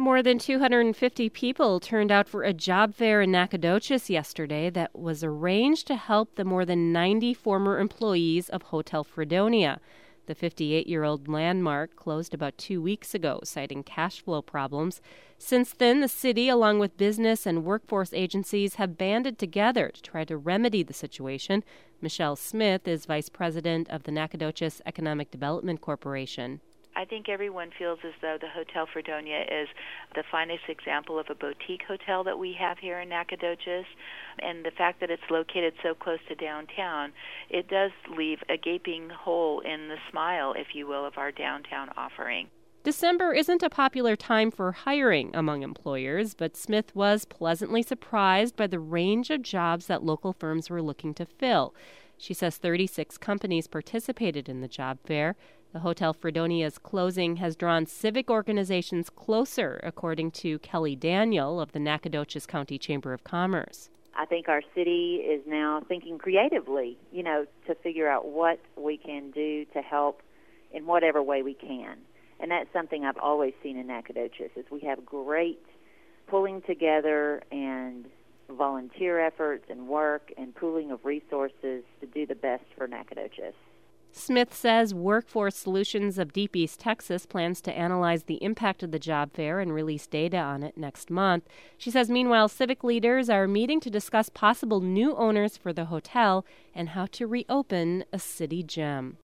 More than 250 people turned out for a job fair in Nacogdoches yesterday that was arranged to help the more than 90 former employees of Hotel Fredonia. The 58-year-old landmark closed about 2 weeks ago, citing cash flow problems. Since then, the city, along with business and workforce agencies, have banded together to try to remedy the situation. Michelle Smith is vice president of the Nacogdoches Economic Development Corporation. I think everyone feels as though the Hotel Fredonia is the finest example of a boutique hotel that we have here in Nacogdoches. And the fact that it's located so close to downtown, it does leave a gaping hole in the smile, if you will, of our downtown offering. December isn't a popular time for hiring among employers, but Smith was pleasantly surprised by the range of jobs that local firms were looking to fill. She says 36 companies participated in the job fair. The Hotel Fredonia's closing has drawn civic organizations closer, according to Kelly Daniel of the Nacogdoches County Chamber of Commerce. I think our city is now thinking creatively, to figure out what we can do to help in whatever way we can. And that's something I've always seen in Nacogdoches, is we have great pulling together and volunteer efforts and work and pooling of resources to do the best for Nacogdoches. Smith says Workforce Solutions of Deep East Texas plans to analyze the impact of the job fair and release data on it next month. She says, meanwhile, civic leaders are meeting to discuss possible new owners for the hotel and how to reopen a city gem.